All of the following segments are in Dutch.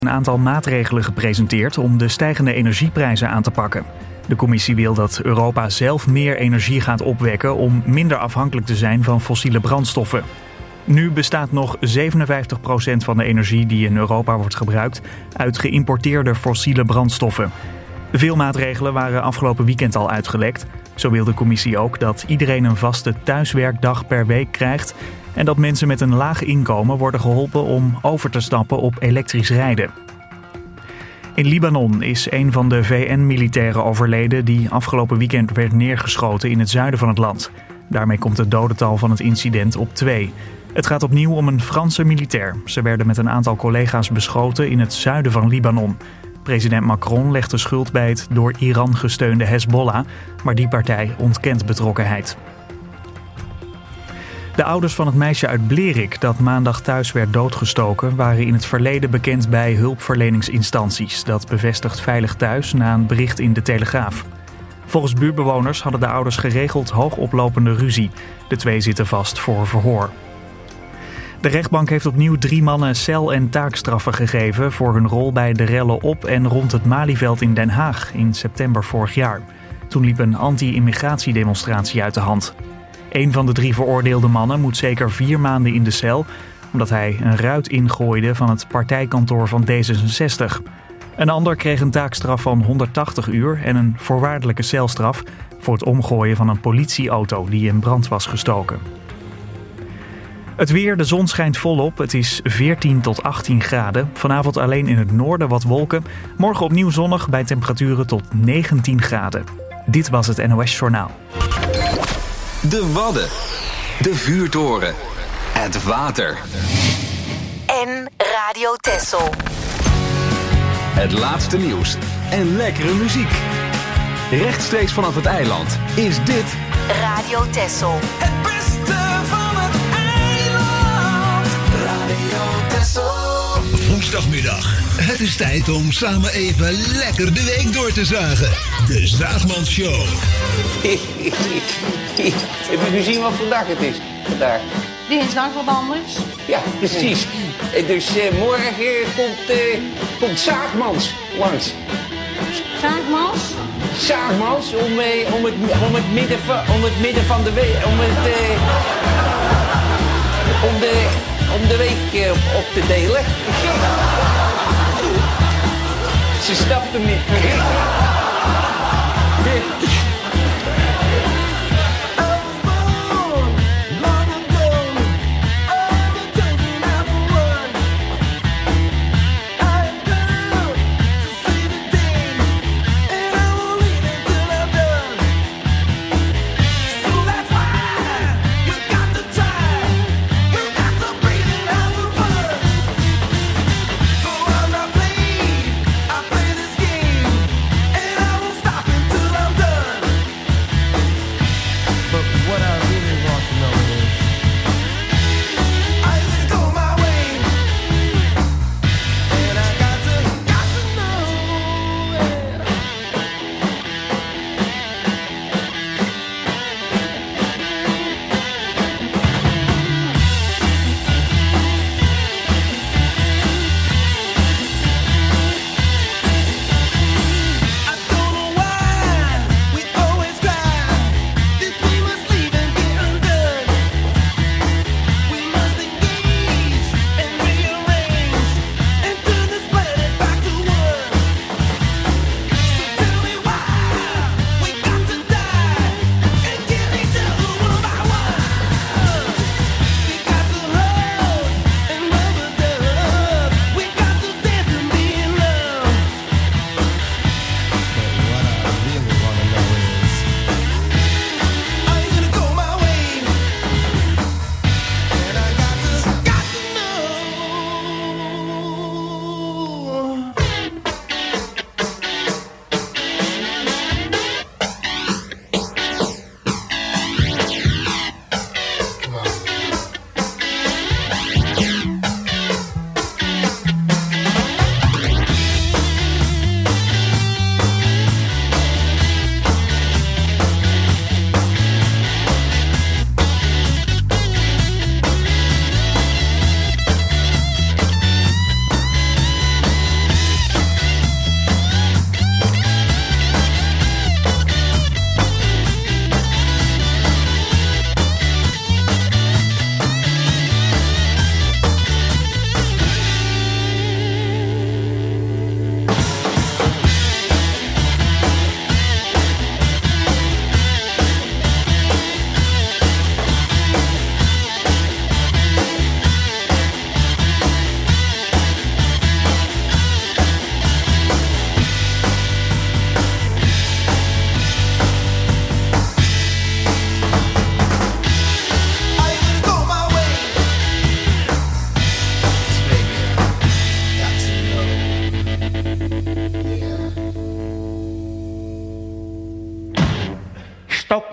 een aantal maatregelen gepresenteerd om de stijgende energieprijzen aan te pakken. De commissie wil dat Europa zelf meer energie gaat opwekken om minder afhankelijk te zijn van fossiele brandstoffen. Nu bestaat nog 57% van de energie die in Europa wordt gebruikt uit geïmporteerde fossiele brandstoffen. Veel maatregelen waren afgelopen weekend al uitgelekt. Zo wil de commissie ook dat iedereen een vaste thuiswerkdag per week krijgt en dat mensen met een laag inkomen worden geholpen om over te stappen op elektrisch rijden. In Libanon is een van de VN-militairen overleden die afgelopen weekend werd neergeschoten in het zuiden van het land. Daarmee komt het dodental van het incident op 2. Het gaat opnieuw om een Franse militair. Ze werden met een aantal collega's beschoten in het zuiden van Libanon. President Macron legt de schuld bij het door Iran gesteunde Hezbollah, maar die partij ontkent betrokkenheid. De ouders van het meisje uit Blerik dat maandag thuis werd doodgestoken waren in het verleden bekend bij hulpverleningsinstanties. Dat bevestigt Veilig Thuis na een bericht in De Telegraaf. Volgens buurtbewoners hadden de ouders geregeld hoogoplopende ruzie. De 2 zitten vast voor verhoor. De rechtbank heeft opnieuw 3 mannen cel- en taakstraffen gegeven voor hun rol bij de rellen op en rond het Malieveld in Den Haag in september vorig jaar. Toen liep een anti-immigratiedemonstratie uit de hand. Een van de 3 veroordeelde mannen moet zeker 4 maanden in de cel, omdat hij een ruit ingooide van het partijkantoor van D66. Een ander kreeg een taakstraf van 180 uur en een voorwaardelijke celstraf voor het omgooien van een politieauto die in brand was gestoken. Het weer, de zon schijnt volop. Het is 14 tot 18 graden. Vanavond alleen in het noorden wat wolken. Morgen opnieuw zonnig bij temperaturen tot 19 graden. Dit was het NOS Journaal. De Wadden. De Vuurtoren. Het water. En Radio Texel. Het laatste nieuws en lekkere muziek. Rechtstreeks vanaf het eiland is dit Radio Texel. Het beste van het eiland. Radio Texel. Woensdagmiddag. Het is tijd om samen even lekker de week door te zagen. De Zaagmans Show. Heb je gezien wat voor dag het is vandaag? Dinsdag wat anders. Ja, precies. Dus morgen komt Zaagmans langs. Zaagmans? Zaagmans om het midden van de week, om de week op te delen. Ze snapt hem niet.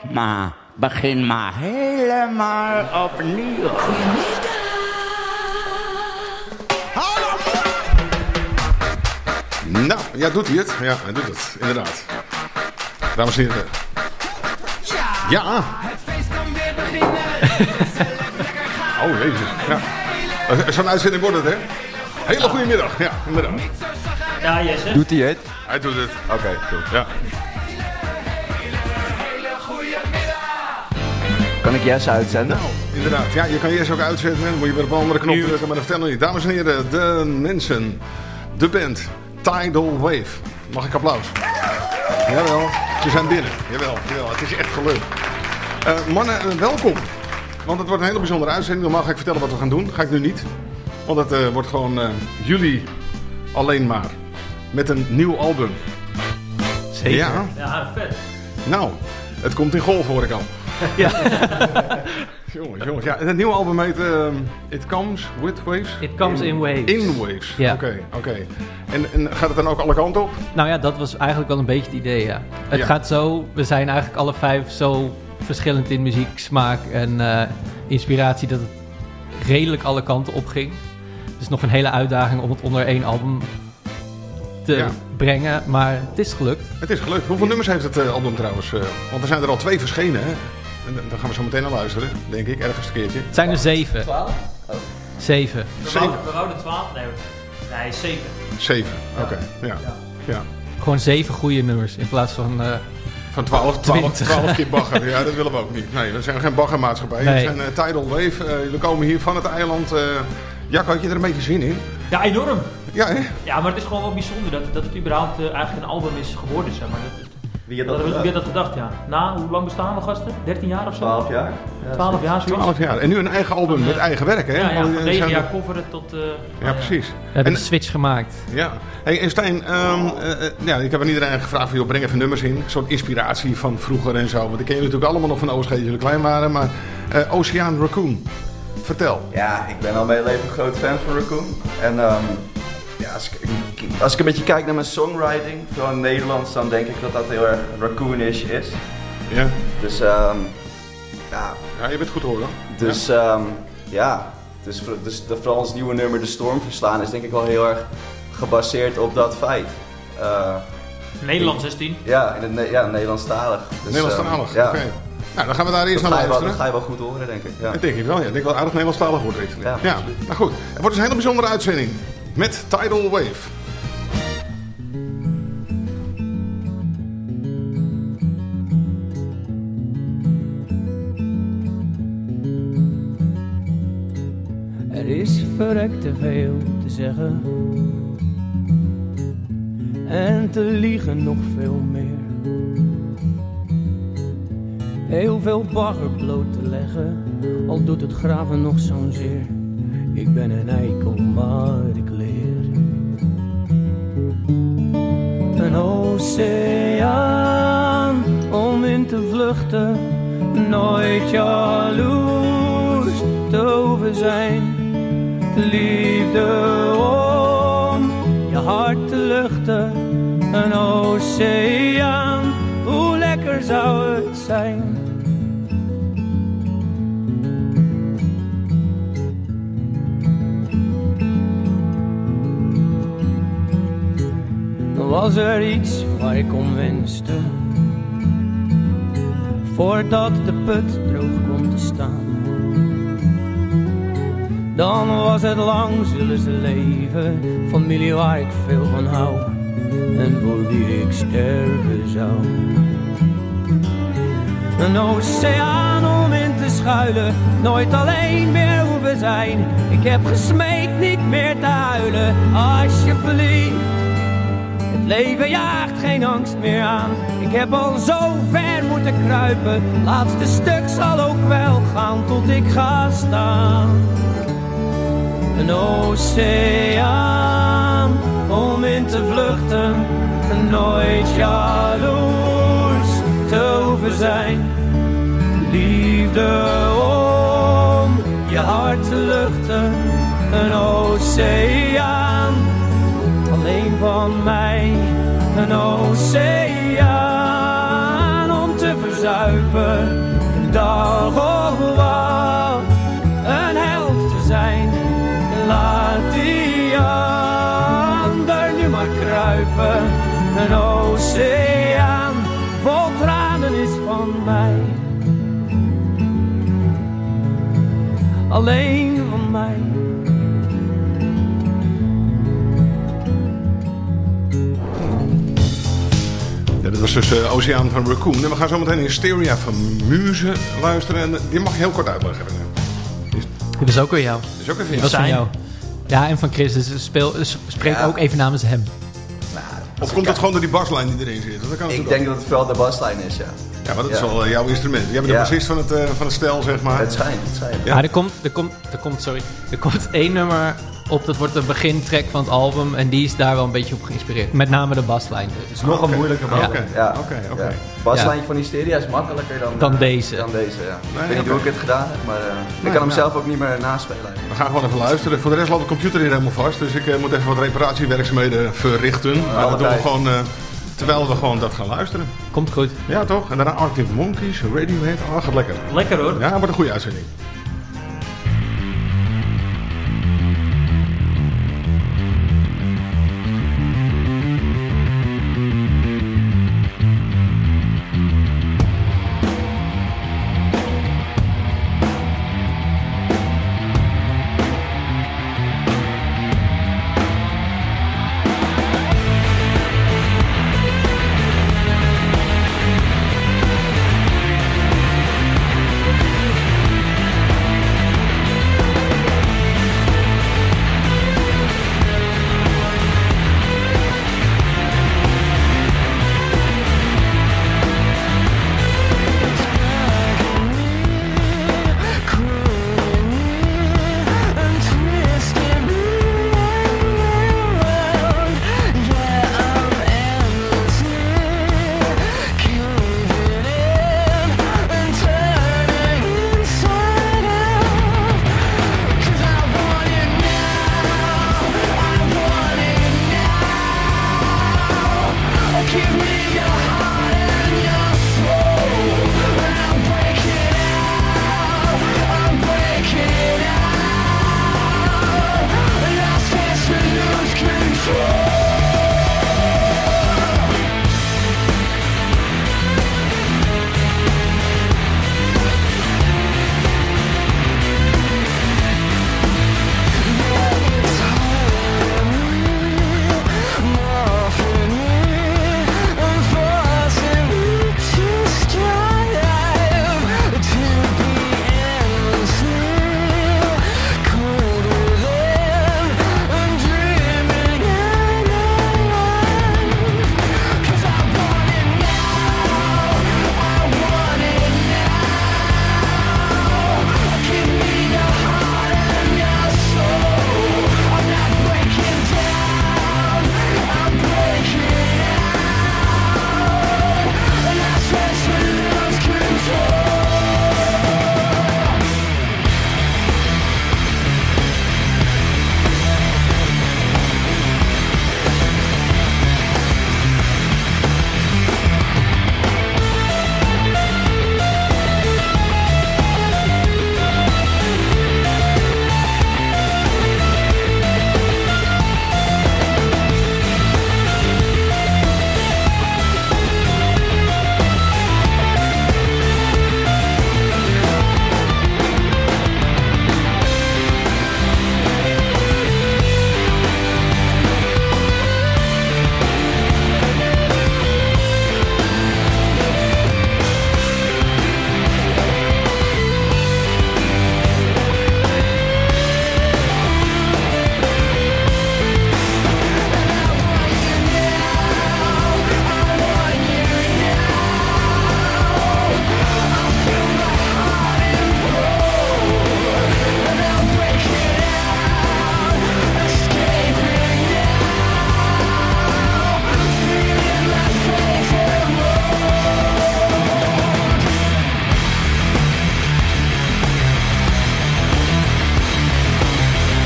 maar begin maar helemaal opnieuw. Nou, ja, doet hij het? Ja, hij doet het, inderdaad. Dames en heren. Ja! Het feest kan weer beginnen. Oh, jezus. Ja. Zo'n uitzending wordt het, hè? Hele goede middag. Ja, inderdaad. Ja, Jesse. Doet hij het? Hij doet het. Oké, goed. Ja. Kan ik Jesse uitzenden? Nou, inderdaad. Ja, je kan Jesse ook uitzenden. Dan moet je weer op een andere knop drukken, maar dat vertel niet. Dames en heren, de mensen, de band, Tidal Wave. Mag ik applaus? Jawel, ze zijn binnen. Jawel, het is echt gelukt. Mannen, welkom. Want het wordt een hele bijzondere uitzending. Normaal ga ik vertellen wat we gaan doen. Ga ik nu niet. Want het wordt gewoon jullie alleen maar. Met een nieuw album. Zeker. Ja, vet. Nou, het komt in golf, hoor ik al. Ja. jongens. Ja, het nieuwe album heet It Comes With Waves? It Comes in Waves. In Waves, ja. Oké. En gaat het dan ook alle kanten op? Nou ja, dat was eigenlijk wel een beetje het idee, ja. Het gaat zo, we zijn eigenlijk alle 5 zo verschillend in muzieksmaak en inspiratie dat het redelijk alle kanten op ging. Dus nog een hele uitdaging om het onder 1 album te brengen, maar het is gelukt. Het is gelukt. Hoeveel nummers heeft het album trouwens? Want er zijn er al 2 verschenen, hè? En daar gaan we zo meteen naar luisteren, denk ik, ergens een keertje. Het zijn er 7. 12? Oh. 7. We wouden 12? Nee, 7. 7, oké. Ja. Gewoon 7 goede nummers in plaats van... Van 12 keer bagger. Ja, dat willen we ook niet. Nee, we zijn geen baggermaatschappij. Nee. We zijn Tidal Wave. Jullie komen hier van het eiland. Jacco, had je er een beetje zin in? Ja, enorm. Ja, hè? Ja, maar het is gewoon wel bijzonder dat het überhaupt eigenlijk een album is geworden, zeg maar. Wie had dat gedacht, ja. Hoe lang bestaan we, gasten? 13 jaar of zo? 12 jaar. Ja, 12 jaar, zoiets. 12 jaar. En nu een eigen album met eigen werk, hè? Ja, van 9 jaar coveren tot... ja, precies. We hebben een switch gemaakt. Ja. Hey, en Stijn, ik heb aan iedereen gevraagd van, breng even nummers in. Een soort inspiratie van vroeger en zo. Want ik ken jullie natuurlijk allemaal nog van OSG toen jullie klein waren. Maar Oceaan Raccoon, vertel. Ja, ik ben al mijn leven een groot fan van Raccoon. En als ik een beetje kijk naar mijn songwriting, vooral in het Nederlands, dan denk ik dat heel erg Raccoonish is. Ja. Dus ja, je bent goed hoor. Dus dus vooral ons nieuwe nummer De Storm Verslaan is denk ik wel heel erg gebaseerd op dat feit. Nederlands 16? Ja, Nederlandstalig. Dus, Nederlandstalig, oké. Nou, dan gaan we daar eerst naar luisteren. Dat ga je wel goed horen, denk ik. Ja. Dat denk ik wel, ja. Ik denk wel aardig Nederlandstalig wordt dit. Ja, nou goed. Het wordt dus een hele bijzondere uitzending met Tidal Wave. Er is verrekt te veel te zeggen en te liegen nog veel meer. Heel veel bagger bloot te leggen, al doet het graven nog zo'n zeer. Ik ben een eikel, maar ik leer. Een oceaan om in te vluchten, nooit jaloers te over zijn. Liefde om je hart te luchten, een oceaan, hoe lekker zou het zijn. Was er iets waar ik om wenste, voordat de put droog komt te staan? Dan was het lang, zullen ze leven, familie waar ik veel van hou en voor wie ik sterven zou. Een oceaan om in te schuilen, nooit alleen meer hoeven zijn. Ik heb gesmeekt niet meer te huilen, alsjeblieft. Het leven jaagt geen angst meer aan. Ik heb al zo ver moeten kruipen. Laatste stuk zal ook wel gaan tot ik ga staan. Een oceaan om in te vluchten. Nooit jaloers te hoeven zijn. Liefde om je hart te luchten. Een oceaan alleen van mij, een oceaan om te verzamelen. zuipen, een dag of wat, een held te zijn. Laat die ander nu maar kruipen, een oceaan vol tranen is van mij. Alleen van mij. Ja, dat was dus Oceaan van Raccoon. En we gaan zo meteen in Hysteria van Muze luisteren. En die mag je heel kort uitleggen. Dit is ook weer jou. Dit is ook even Dat is van jou. Ja, en van Chris. Dus spreek ook even namens hem. Of komt dat gewoon door die baslijn die erin zit? Ik denk dat het vooral de baslijn is, ja. Ja, maar dat is wel jouw instrument. Jij bent de bassist van het stel, zeg maar. Het schijnt. Ja, er komt 1 nummer op, dat wordt de begintrack van het album. En die is daar wel een beetje op geïnspireerd. Met name de baslijn. Het is nog een moeilijke baslijn. Oké. Baslijntje van Hysteria is makkelijker dan deze. Ja. Nee, ik weet niet hoe ik het gedaan heb, maar ik kan hem zelf ook niet meer naspelen. We gaan gewoon even luisteren. Voor de rest loopt de computer hier helemaal vast. Dus ik moet even wat reparatiewerkzaamheden verrichten. Maar dat doen we gewoon terwijl we gewoon dat gaan luisteren. Komt goed. Ja, toch? En daarna Arctic Monkeys, Radiohead. Oh, gaat lekker. Lekker hoor. Ja, wordt een goede uitzending.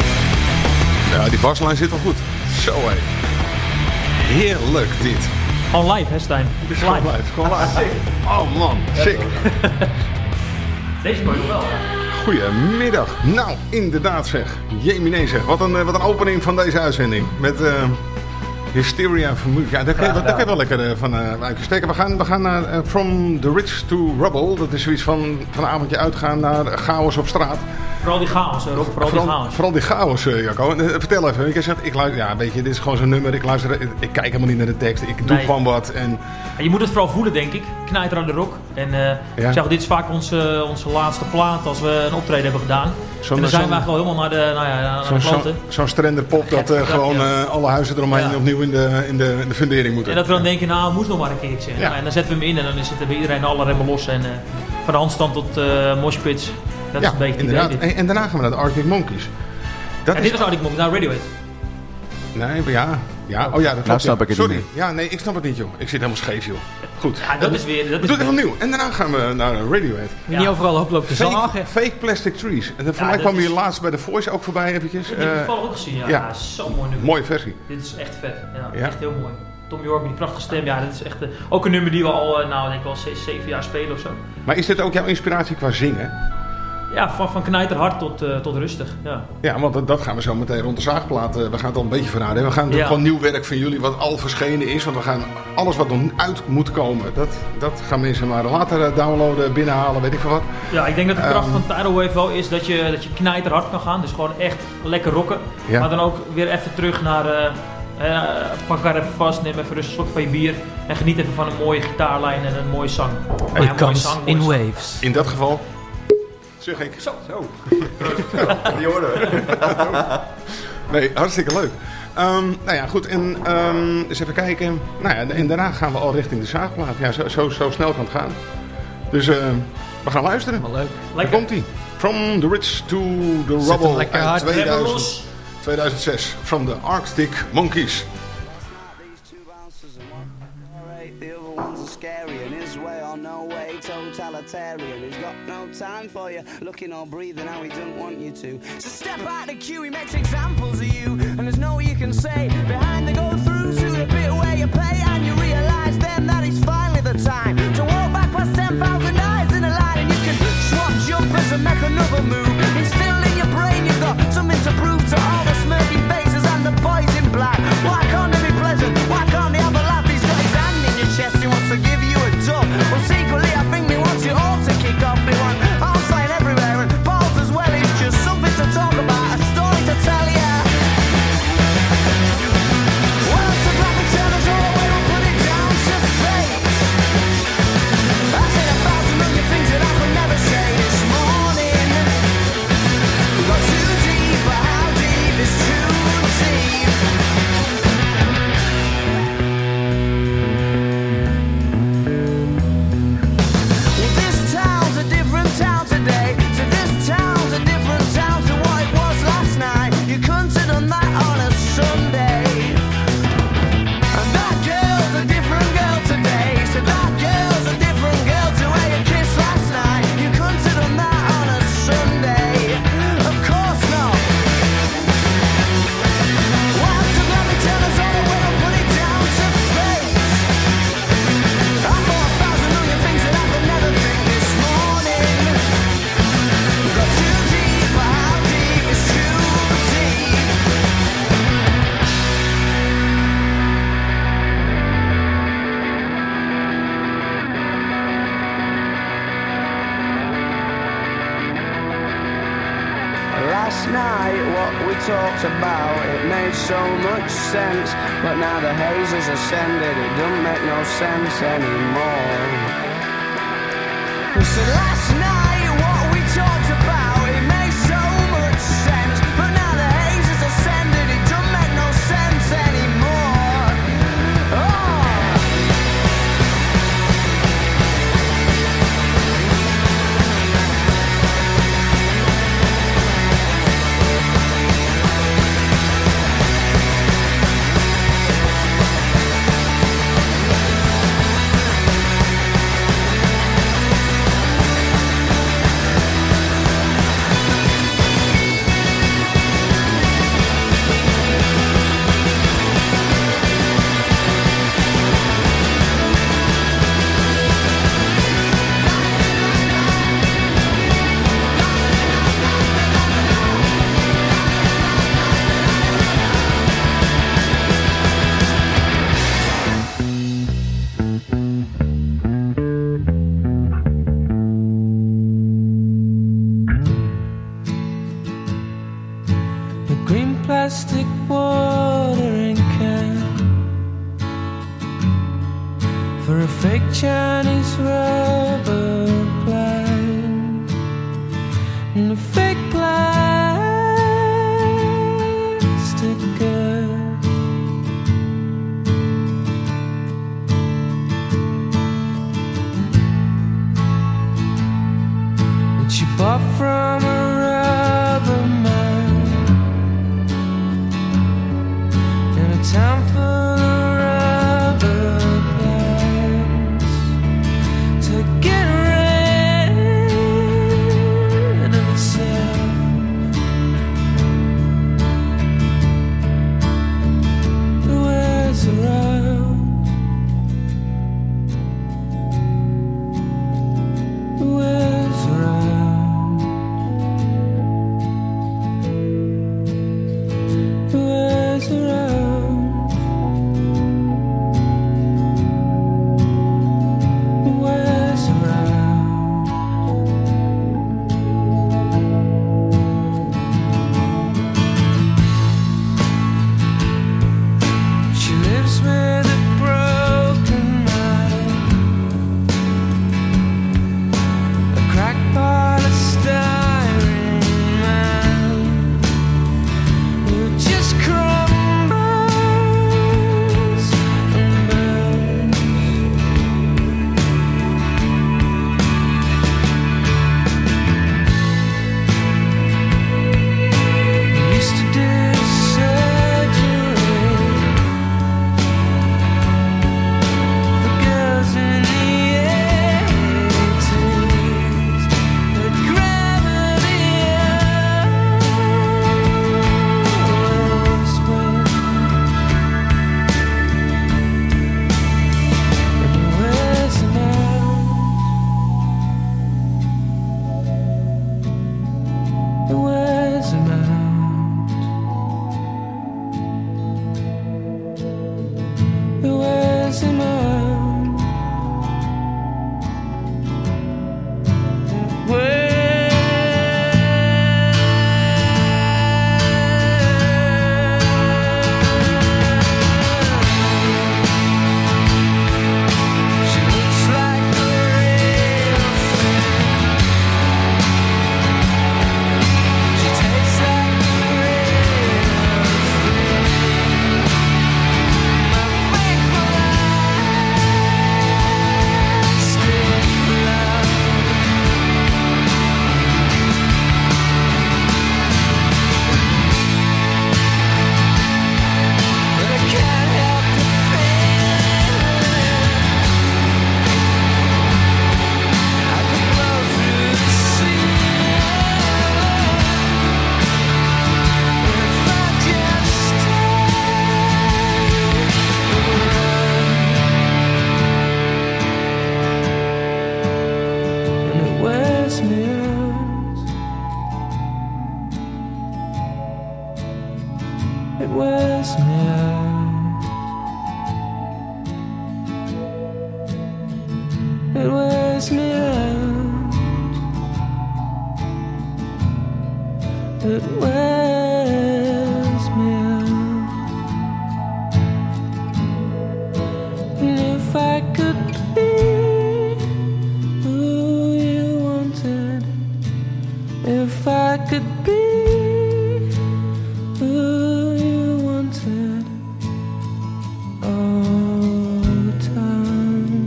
baslijn zit wel goed. Zo hé. Heerlijk dit. Gewoon live, hè Stijn? Dit is gewoon live. Oh man, sick. Deze kan je wel, hè? Goedemiddag. Nou, inderdaad zeg. Jemine zeg. Wat een opening van deze uitzending. Met Hysteria Vermoed. Ja, daar kan je wel lekker van uitsteken. We gaan naar From the Rich to Rubble. Dat is zoiets van een avondje uitgaan naar chaos op straat. Vooral die chaos, Rob. Vooral die chaos, Jacco. Vertel even. Ik zeg, weet je, dit is gewoon zo'n nummer. Ik kijk helemaal niet naar de tekst. Ik doe gewoon wat. En je moet het vooral voelen, denk ik. Knijter aan de rock. En ik zeg, dit is vaak onze laatste plaat als we een optreden hebben gedaan. En dan zijn we eigenlijk wel helemaal naar de klanten. Zo'n strenderpop dat gewoon alle huizen eromheen opnieuw in de fundering moeten. En dat we dan denken, nou, moest nog maar een keertje. Ja. En dan zetten we hem in en dan zitten bij iedereen alle remmen los. En van de handstand tot moshpits. Dat is een beetje inderdaad. idee, en daarna gaan we naar de Arctic Monkeys. Dit is Arctic Monkeys, nou Radiohead. Nee, ja. Oh ja, dat nou snap ik het Sorry. niet. Ja, nee, ik snap het niet, joh. Ik zit helemaal scheef, joh. Goed. Ja, dat is weer... We doen het opnieuw. En daarna gaan we naar Radiohead. Ja. Niet overal oplopen te zagen. Fake Plastic Trees. En voor mij kwam hier laatst bij The Voice ook voorbij eventjes. Ik heb het toevallig ook gezien, ja. Zo'n mooi nummer. Mooie versie. Dit is echt vet. Ja. Echt heel mooi. Tom York met die prachtige stem. Ja, dit is echt ook een nummer die we al, denk ik wel 7 jaar spelen of zo. Maar is dit ook jouw inspiratie qua zingen? Ja, van knijterhard tot rustig. Ja, want dat gaan we zo meteen rond de zaagplaat. We gaan het al een beetje verraden. We gaan natuurlijk gewoon nieuw werk van jullie wat al verschenen is. Want we gaan alles wat nog uit moet komen. Dat gaan mensen maar later downloaden, binnenhalen, weet ik veel wat. Ja, ik denk dat de kracht van Tidal Wave wel is dat je knijterhard kan gaan. Dus gewoon echt lekker rocken. Ja. Maar dan ook weer even terug naar... pak haar even vast, neem even rustig een slok van je bier. En geniet even van een mooie gitaarlijn en een mooie zang. It comes in waves. In dat geval... Zeg ik. Zo. Die hoorden we. Nee, hartstikke leuk. Nou ja, goed. En eens even kijken. Nou ja, en daarna gaan we al richting de zaagplaat. Ja, zo snel kan het gaan. Dus we gaan luisteren. Wel leuk. Daar komt-ie. From the Rich to the Rubble uit 2006. From the Arctic Monkeys. Totalitarian, he's got no time for you, looking or breathing how he don't want you to. So step out the queue, he makes examples of you, and there's no you can say behind the go through to the bit where you pay, and you realise then that it's finally the time to walk back past 10,000 eyes in a line, and you can swap jumpers and make another move. Instilled in your brain, you've got something to prove to all the smirking faces and the boys in black. Why can't they be pleasant? Why can't they have a laugh? He's got his hand in your chest, he wants to give you a dub. Well, secretly I think he wants you all to kick off. He wants outside everywhere and balls as well. It's just something to talk about, a story to tell ya. Well, it's a black and tellers all the way, we'll put it down to fate. I said 1,000 million things that I could never say this morning. We got too deep, but how deep is too deep? Town today, so this town's a different town to what it was last night. You couldn't have done that on a Sunday. And that girl's a different girl today, so that girl's a different girl to where you kissed last night. You couldn't have done that on a Sunday. Of course not. Why to let me tell us all the way I'll put it down to fate. I thought 1,000 million things that I could never think this morning. Got too deep, but how deep is too deep? Last night, what we talked about, it made so much sense. But now the haze has ascended, it don't make no sense anymore. So last night, what we talked about, it made so much sense. But now the haze has ascended, it don't make no sense anymore. Oh. fake Chinese rubber plant and a fake plastic girl. And she bought from a rubber man in a town full of rubber plants to get rid of itself. It wears around. It wears around. It wears around. It wears around. She lives with a broken mind, a cracked polystyrene man who just crumbles and burns. Used to do surgery for girls in the 80s, but gravity always wins. And it wears them out. It wears them out. It wears him out. It She looks like a real thing. She tastes like a real thing. My fake plastic love. But I can't help the feeling. I could blow through the ceiling if I just stayed. And it wears me out. It wears me out. It wears me out. It wears me out. And if I could be who you wanted, if I could be who you wanted all the time,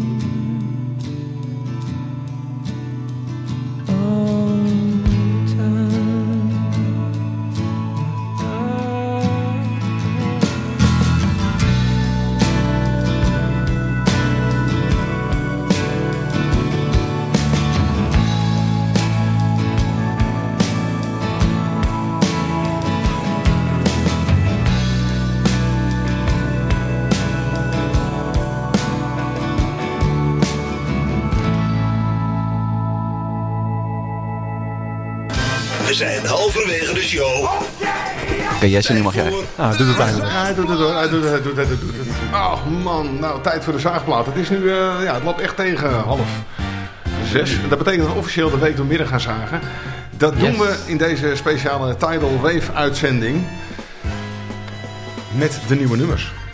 all the time. We zijn halverwege de show. Oké, Jesse, nu mag jij. Ah, doe het eindelijk. Ja, hij doet het hoor. Hij doet het. Oh man, nou tijd voor de zaagplaat. Het is nu, het loopt echt tegen 5:30. Dat betekent dat we officieel de week doormidden gaan zagen. Dat doen we in deze speciale Tidal Wave uitzending. Met de nieuwe nummers.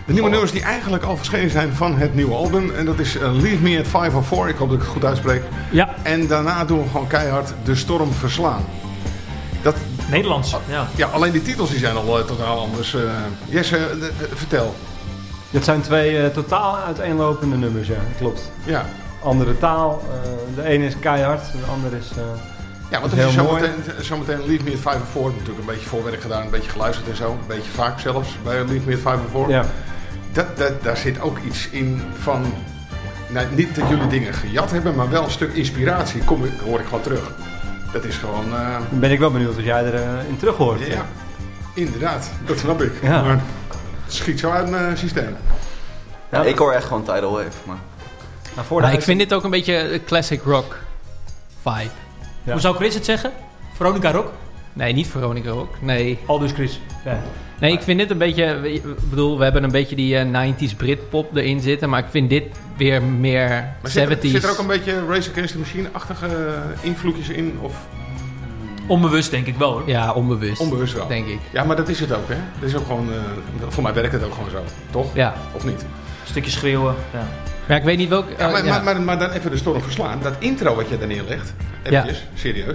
De nieuwe nummers die eigenlijk al verschenen zijn van het nieuwe album. En dat is Leave Me at 504. Ik hoop dat ik het goed uitspreek. Ja. En daarna doen we gewoon keihard De Storm Verslaan. Dat, Nederlands, ja. Ja, alleen die titels die zijn al totaal anders. Jesse, vertel. Dit zijn 2 totaal uiteenlopende nummers, ja. Klopt. Ja. Andere taal. De ene is keihard, de andere is ja, want als je zometeen Leave Me at 504, natuurlijk een beetje voorwerk gedaan, een beetje geluisterd en zo. Een beetje vaak zelfs bij Leave Me at 504. Ja. Daar zit ook iets in van, nou, niet dat jullie dingen gejat hebben, maar wel een stuk inspiratie. Hoor ik gewoon terug. Dat is gewoon... Dan ben ik wel benieuwd als jij erin terug hoort. Ja, inderdaad. Dat snap ik. Ja. Maar het schiet zo uit mijn systeem. Ja, ik hoor echt gewoon Tidal Wave. Maar... ik vind dit ook een beetje classic rock vibe. Ja. Hoe zou Chris het zeggen? Veronica Rock? Nee, niet Veronica Rock. Nee. Aldus Chris. Ja. Nee, ik vind dit een beetje... Ik bedoel, we hebben een beetje die 90s Britpop erin zitten. Maar ik vind dit weer meer maar 70s. Zit er ook een beetje Race Against the Machine-achtige invloedjes in? Of... Onbewust denk ik wel, hoor. Ja, onbewust. Onbewust wel. Denk ik. Ja, maar dat is het ook, hè? Dat is ook gewoon... voor mij werkt het ook gewoon zo. Toch? Ja. Of niet? Een stukje schreeuwen. Ja. Ja, ik weet niet welk... Maar dan even De Storm Verslaan. Dat intro wat je daar neerlegt. Eventjes, serieus.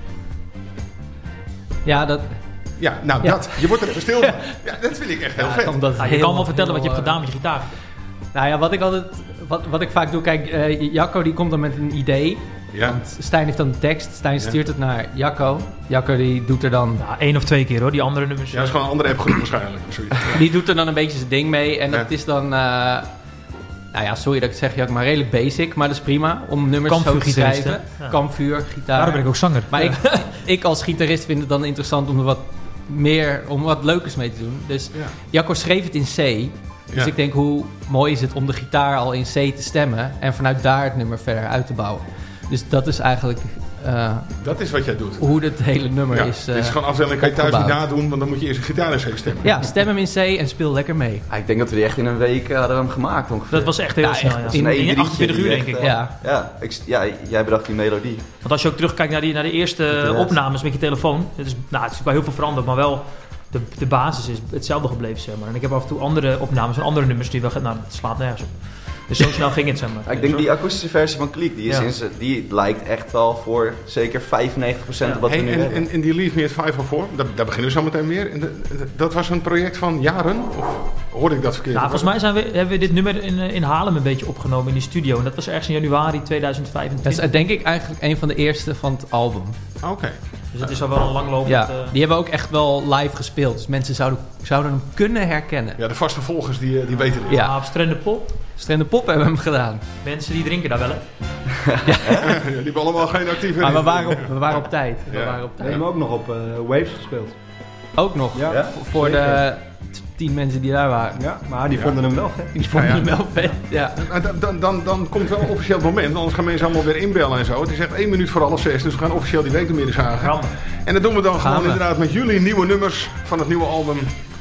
Ja, dat... Ja, nou dat. Je wordt er even stil van. Ja, dat vind ik echt heel vet. Je kan wel vertellen wat je hebt gedaan met je gitaar. Nou ja, wat ik vaak doe... Kijk, Jacco die komt dan met een idee. Ja. Want Stijn heeft dan de tekst. Stijn stuurt het naar Jacco. Jacco die doet er dan... Ja, 1 of 2 keer hoor, die andere nummers. Ja, dat is gewoon een andere appgroep waarschijnlijk. Die doet er dan een beetje zijn ding mee. En dat is dan... nou ja, sorry dat ik het zeg, Jacco, maar redelijk basic. Maar dat is prima om nummers zo te schrijven. Ja. Kampvuur, gitaar. Daarom ben ik ook zanger. Maar ik als gitarist vind het dan interessant om wat leukers mee te doen. Dus Jacco schreef het in C. Dus ik denk, hoe mooi is het om de gitaar al in C te stemmen en vanuit daar het nummer verder uit te bouwen. Dus dat is eigenlijk... dat is wat jij doet. Hoe het hele nummer is dit is gewoon afdeling, kan je thuis niet nadoen, want dan moet je eerst een gitaar in C stemmen. Ja, stem hem in C en speel lekker mee. Ik denk dat we die echt in een week hadden hem gemaakt ongeveer. Dat was echt heel snel, in 28 uur denk ik. Jij bedacht die melodie. Want als je ook terugkijkt naar de eerste opnames met je telefoon, het is natuurlijk wel heel veel veranderd, maar wel... De basis is hetzelfde gebleven, zeg maar. En ik heb af en toe andere opnames en andere nummers die wel... Nou, het slaat nergens op. Dus zo snel ging het, zeg maar. Ik denk die akoestische versie van Kliek, die lijkt echt wel voor zeker 95% op wat we nu hebben. En die Leave Me at 504, daar beginnen we zo meteen weer. Dat was een project van jaren? Of hoorde ik dat verkeerd? Nou, volgens mij hebben we dit nummer in Haarlem een beetje opgenomen in die studio. En dat was ergens in januari 2025. Dat is denk ik eigenlijk een van de eerste van het album. Oké. Dus het is al wel een langlopend... Ja, die hebben we ook echt wel live gespeeld. Dus mensen zouden hem kunnen herkennen. Ja, de vaste volgers die weten het. Ja, op Strandepop. Strandepop hebben we hem gedaan. Mensen die drinken daar wel, hè? Die hebben allemaal geen actieve... Maar we waren op tijd. We hebben ook nog op Waves gespeeld. Ook nog? Ja. Voor de 10 mensen die daar waren. Ja, maar die vonden hem wel vet. Die vonden hem wel vet, ja. Dan komt wel een officieel moment. Anders gaan mensen allemaal weer inbellen en zo. Het is echt 1 minuut voor 5:30. Dus we gaan officieel die week er midden zagen. En dat doen we dan gewoon inderdaad met jullie nieuwe nummers van het nieuwe album.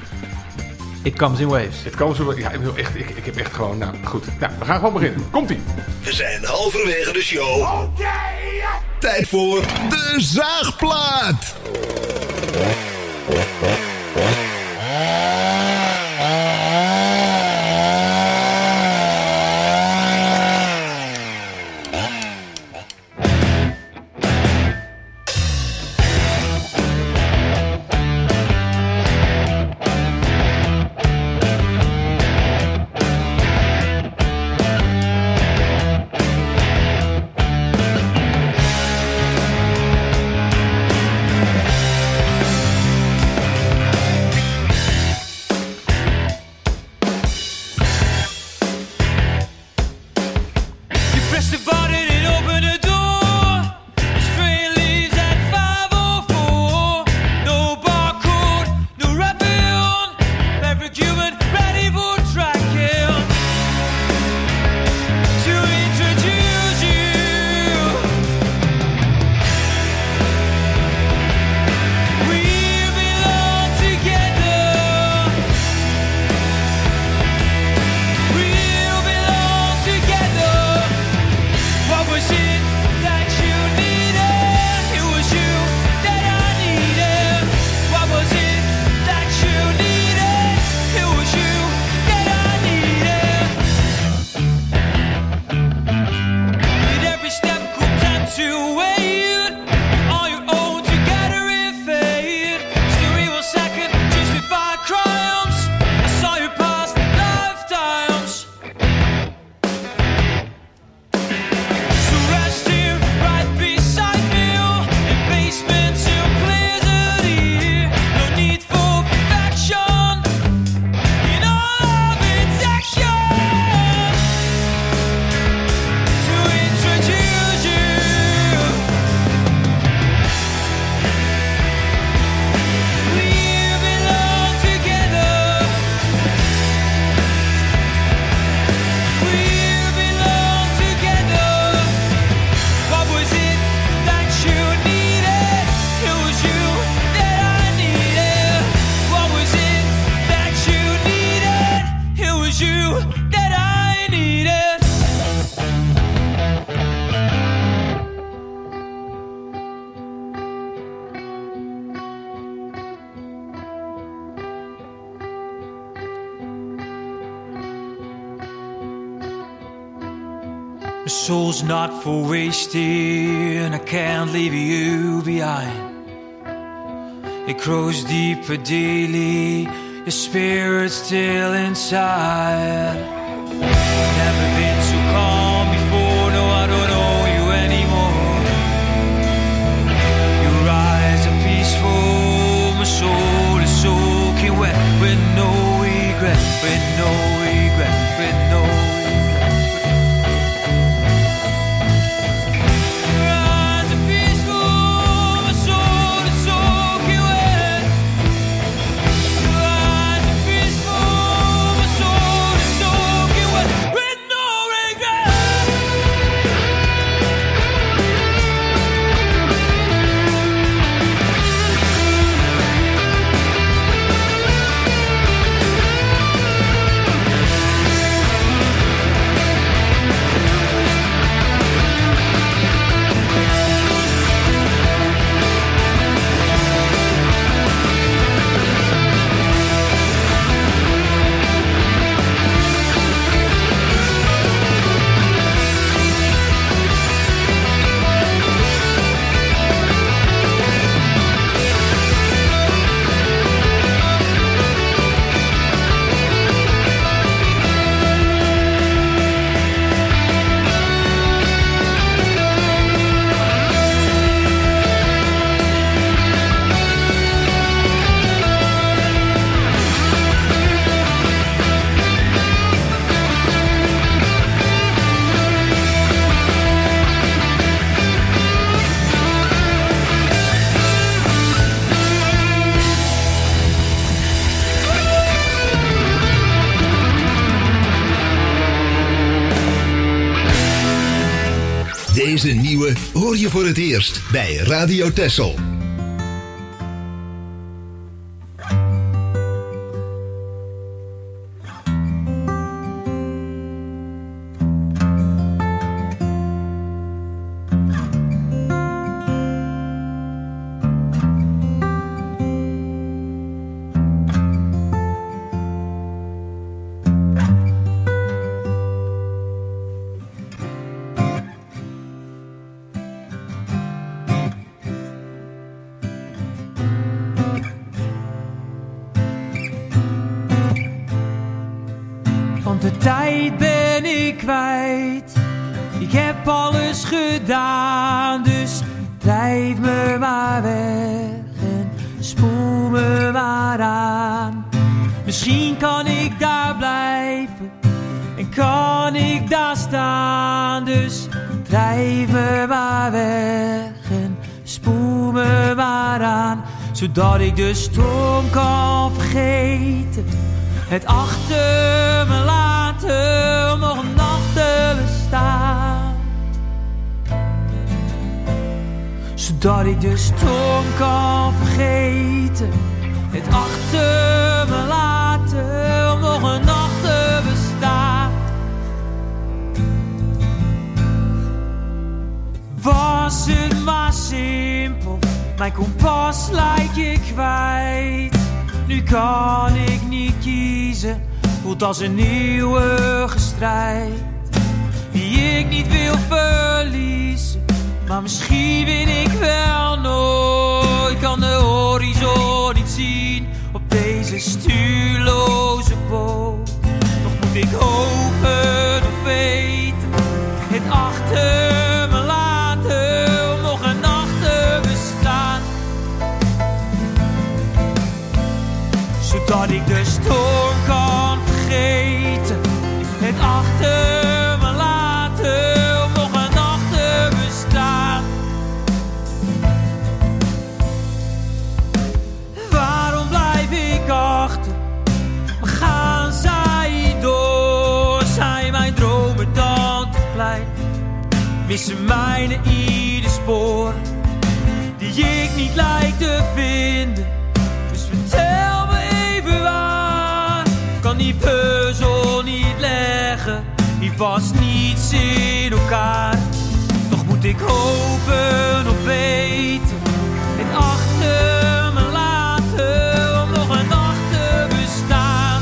It Comes in Waves. It Comes in Waves. Ja, ik heb echt gewoon... Nou, goed. Nou, we gaan gewoon beginnen. Komt-ie. We zijn halverwege de show. Tijd voor de zaagplaat. was you that I needed. My soul's not for wasting, and I can't leave you behind. It grows deeper daily, your spirit's still inside. Never been so calm before, no, I don't know you anymore. Your eyes are peaceful, my soul is soaking wet, with no regret, with no regret, with no regret. Deze nieuwe hoor je voor het eerst bij Radio Texel. De tijd ben ik kwijt. Ik heb alles gedaan, dus drijf me maar weg en spoel me maar aan. Misschien kan ik daar blijven en kan ik daar staan, dus drijf me maar weg en spoel me maar aan. Zodat ik de storm kan vergeten, het achter me laten om nog een nacht te bestaan. Zodat ik de storm kan vergeten, het achter me laten om nog een nacht te bestaan. Was het maar simpel, mijn kompas lijkt je kwijt. Nu kan ik niet kiezen, voelt als een eeuwige strijd die ik niet wil verliezen. Maar misschien win ik wel nooit, kan de horizon niet zien op deze stuurloze boot. Nog moet ik hopen of weten, het achter me laten om nog een nacht te bestaan. Zodat ik de storm kan vergeten, het achter me laten om nog een nacht te bestaan. Waarom blijf ik achter? Maar gaan zij door? Zijn mijn dromen dan te klein? Missen mijne ieder spoor die ik niet lijk te vinden? Dus vertel me even waar, kan die puzzel niet past niets in elkaar. Toch moet ik hopen op beter. Het achter me laten om nog een dag te bestaan.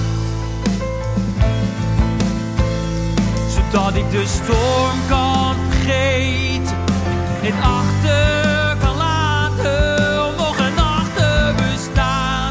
Zodat ik de storm kan vergeten. Het achter kan laten om nog een dag te bestaan.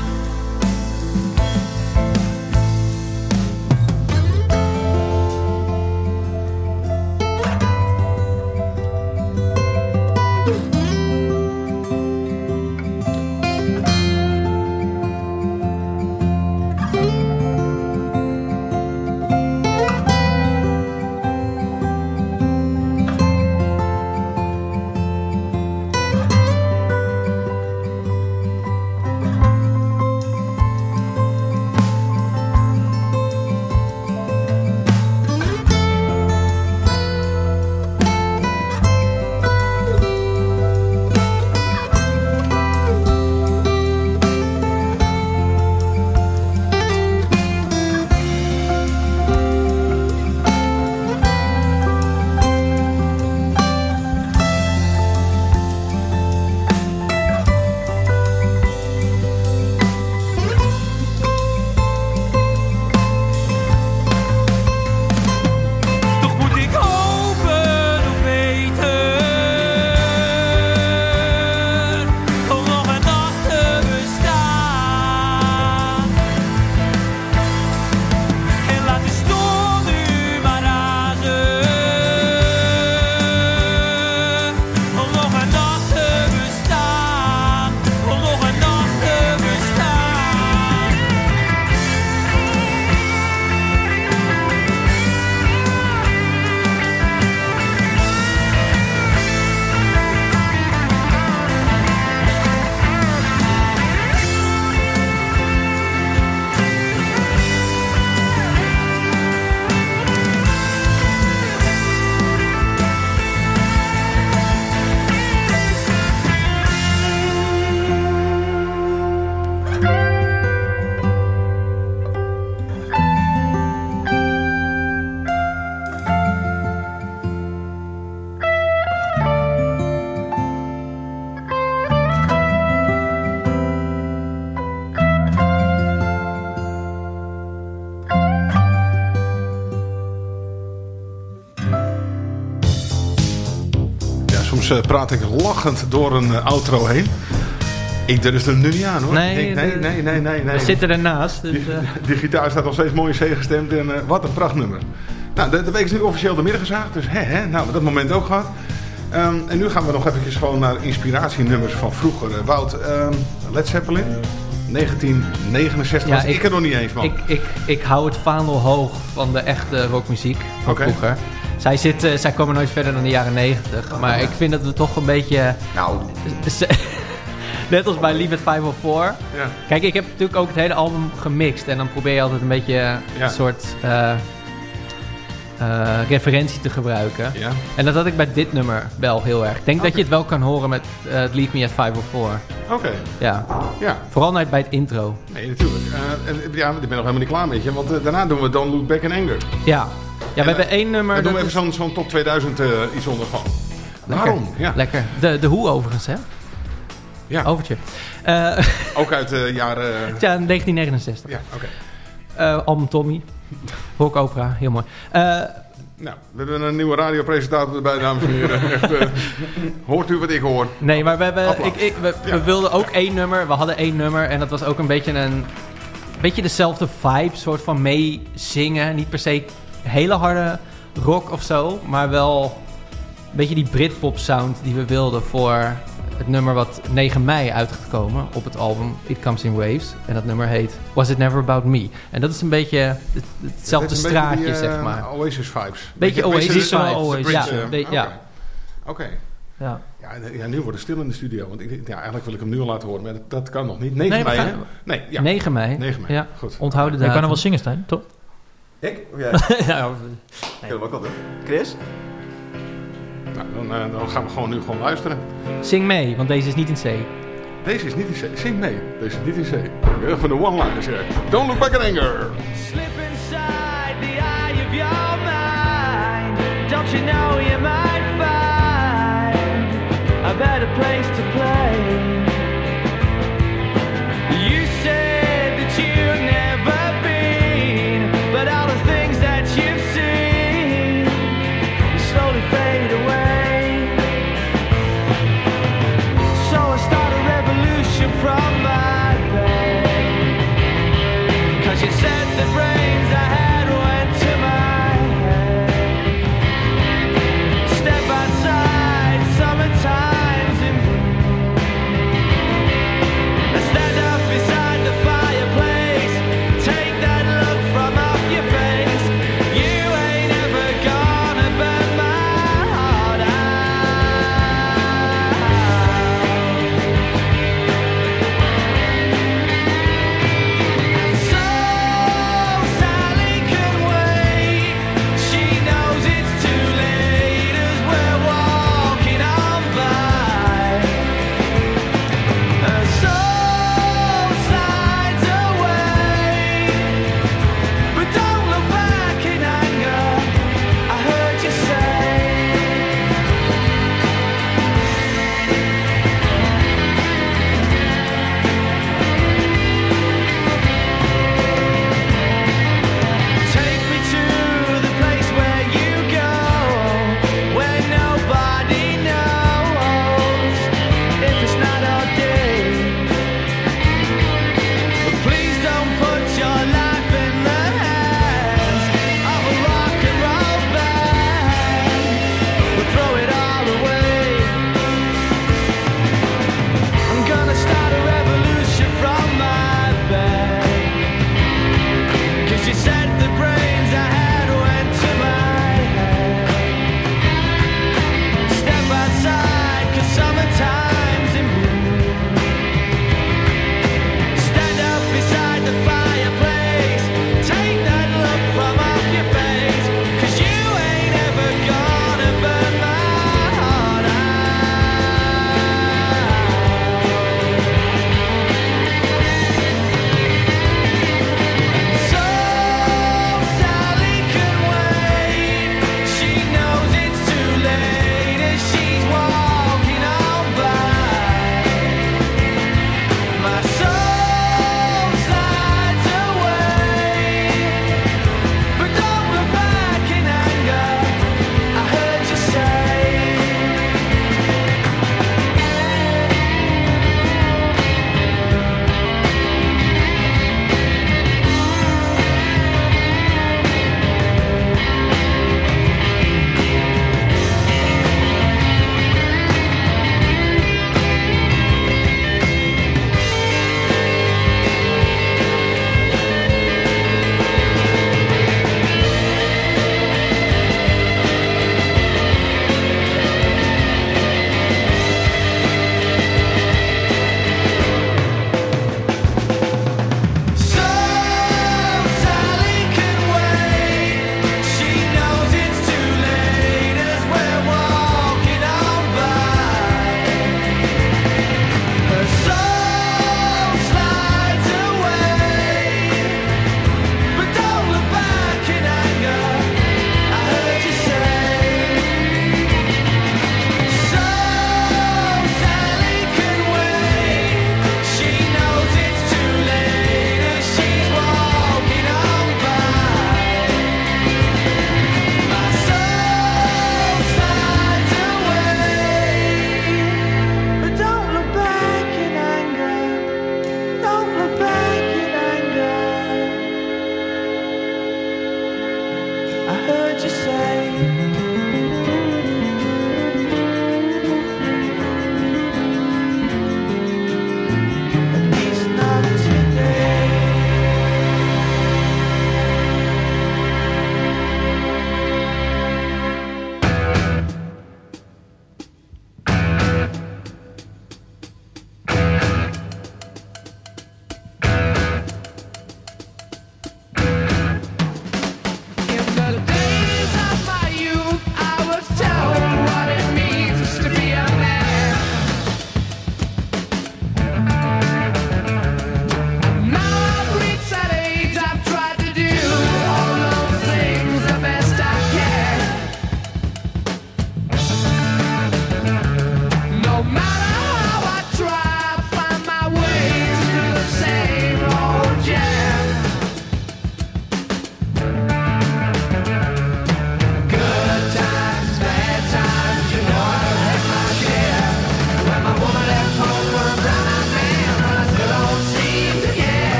Soms praat ik lachend door een outro heen. Ik durf hem nu niet aan hoor. Nee. We zitten ernaast. Dus, die gitaar staat nog steeds mooi in C gestemd en wat een prachtnummer. Nou, de week is nu officieel de middag gezaagd, dus nou, dat moment ook gehad. En nu gaan we nog eventjes gewoon naar inspiratienummers van vroeger. Wout, Led Zeppelin, 1969, ja, ik er nog niet eens man. Ik hou het vaandel hoog van de echte rockmuziek van vroeger. Zij komen nooit verder dan de jaren 90. Maar ik vind dat we toch een beetje... Nou... Net als bij Leave It 504. Ja. Kijk, ik heb natuurlijk ook het hele album gemixt. En dan probeer je altijd een beetje een soort referentie te gebruiken. Ja. En dat had ik bij dit nummer wel heel erg. Ik denk dat je het wel kan horen met Leave Me at 504. Oké. Ja. Vooral bij het intro. Nee, natuurlijk. Ik ben nog helemaal niet klaar met je. Want daarna doen we Don't Look Back in Anger. Ja. Ja, we hebben één nummer... Dan doen we even zo'n top 2000 iets onder van. Waarom? Ja. Lekker. De Who overigens, hè? Ja. Overtje. Ook uit de jaren... Ja, 1969. Ja, oké. Album Tommy. Rock opera, heel mooi. Nou, we hebben een nieuwe radiopresentator erbij, dames en heren. Echt, hoort u wat ik hoor? Nee, maar we wilden ook één nummer. We hadden één nummer en dat was ook een beetje dezelfde vibe. Soort van meezingen. Niet per se hele harde rock of zo, maar wel een beetje die Britpop sound die we wilden voor het nummer wat 9 mei uitgekomen op het album It Comes in Waves. En dat nummer heet Was It Never About Me. En dat is een beetje hetzelfde straatje, beetje die, zeg maar. Oasis vibes. Beetje Oasis vibes. Ja. Oké. Ja, nu wordt het stil in de studio. Want eigenlijk wil ik hem nu al laten horen, maar dat kan nog niet. 9 mei, hè? Nee, ja. 9 mei. 9 mei, ja. Goed. Onthouden datum. Je kan er wel zingen, Stijn, toch? Ik? Of jij? Ja, kunnen we ook al doen. Chris? Nou, dan gaan we nu gewoon luisteren. Zing mee, want deze is niet in C. Deze is niet in C. Zing mee. Deze is niet in C. Even de one-liners hier. Don't look back in anger. Slip inside the eye of your mind. Don't you know you might find a better place to play? You said that you've never been, but all the things that you've seen slowly fade away. So I start a revolution from my bed, 'cause you said the brains I had went to my head. Step outside, summertime's in bloom.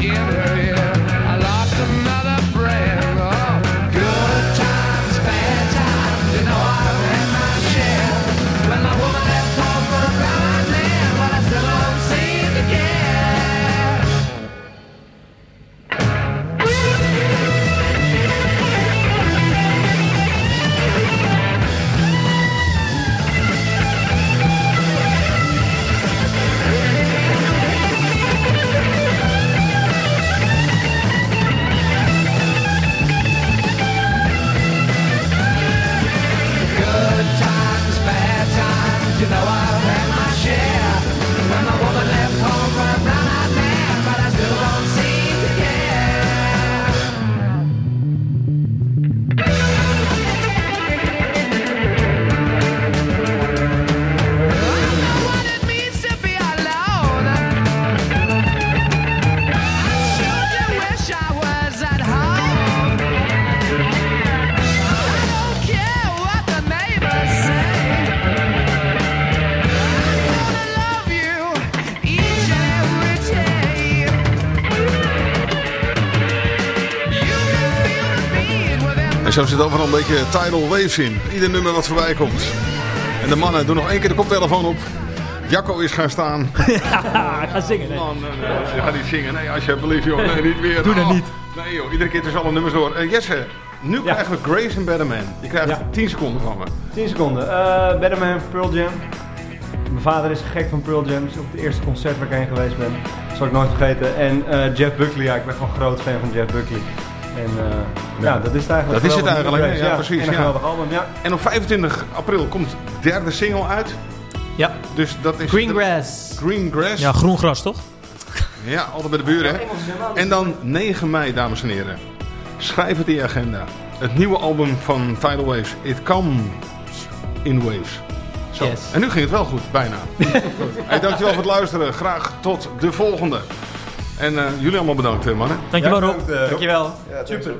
En zo zit overal een beetje tidal waves in. Ieder nummer wat voorbij komt. En de mannen doen nog één keer de koptelefoon op. Jacco is gaan staan. Ja, ik ga zingen. Nee. Man, je gaat niet zingen. Nee, alsjeblieft joh. Nee, niet weer. Doe dat niet. Nee joh, iedere keer tussen alle nummers door. Jesse, nu krijgen we Grace and Better Man. Je krijgt 10 seconden van me. 10 seconden. Better Man, Pearl Jam. Mijn vader is gek van Pearl Jam. Het is ook het eerste concert waar ik heen geweest ben. Dat zal ik nooit vergeten. En Jeff Buckley, ja, ik ben gewoon groot fan van Jeff Buckley. En ja, dat is het eigenlijk. Dat is het eigenlijk, ja, precies. En een geweldig album, ja. En op 25 april komt de derde single uit. Ja. Dus dat is Greengrass. Greengrass. Ja, groen gras toch? Ja, altijd bij de buren. En dan 9 mei, dames en heren. Schrijf het in je agenda. Het nieuwe album van Tidal Waves. It Comes in Waves. Zo. Yes. En nu ging het wel goed, bijna. Hey, dankjewel voor het luisteren. Graag tot de volgende. En jullie allemaal bedankt, mannen. Dankjewel, Rob. Dankjewel. Ja, super.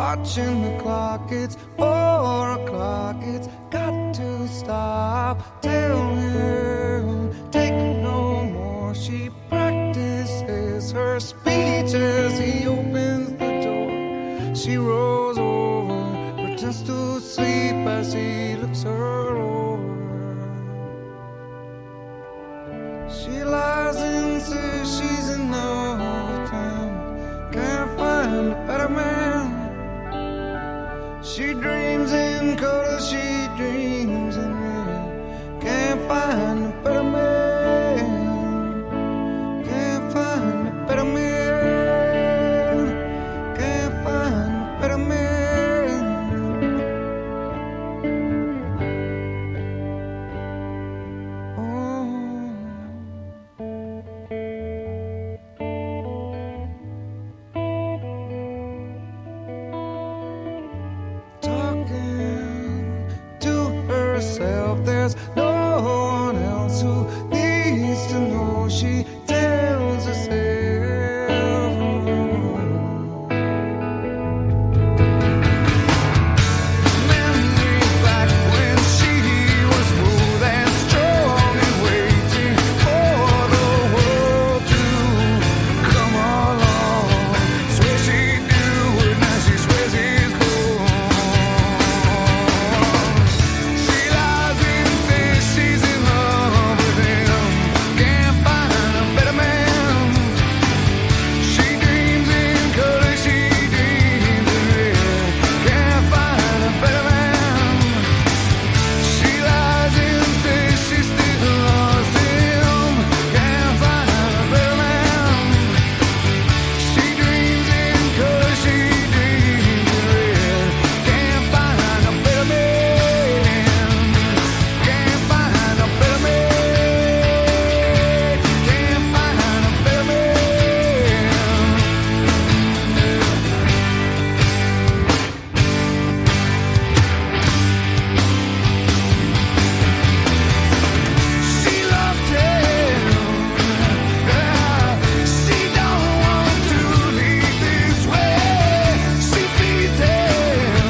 watching the clock, it's 4 o'clock, it's got to stop. Tell him, take no more. She practices her speech as he opens the door. She rolls over, pretends to sleep as he looks her over. She lies and says she's in love with him, can't find a better man. She dreams in color, she dreams in red, can't find a better man, can't find a better man, can't find a better man. Oh. Talking to herself, there's no one else who needs to know. She tells herself. Memories back when she was smooth and strong and waiting for the world to come along. Swear she'd do it, now she swears he's gone. She lies and says she's in love with him, can't find a better man. She dreams in color, she dreams in red, can't find a better man. She lies and says she still loves him, can't find a better man. She dreams in color, she dreams in red, can't find a better man, can't find a better man, can't find a better man. She loved him, she don't want to leave this way. She feeds him,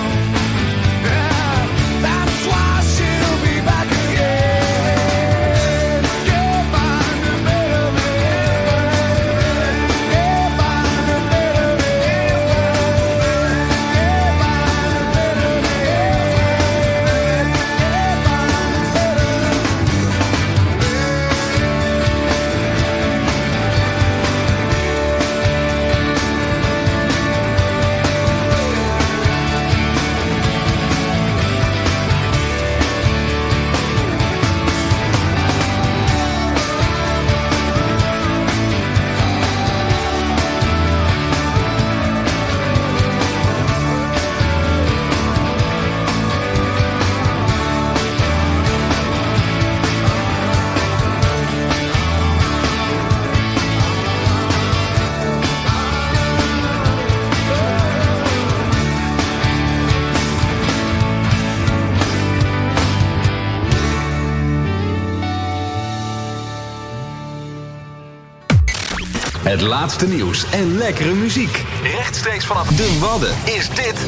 that's why she'll be back again. Can't find a better man, can't find a better man, can't find a better man, can't Het laatste nieuws en lekkere muziek. Rechtstreeks vanaf de Wadden is dit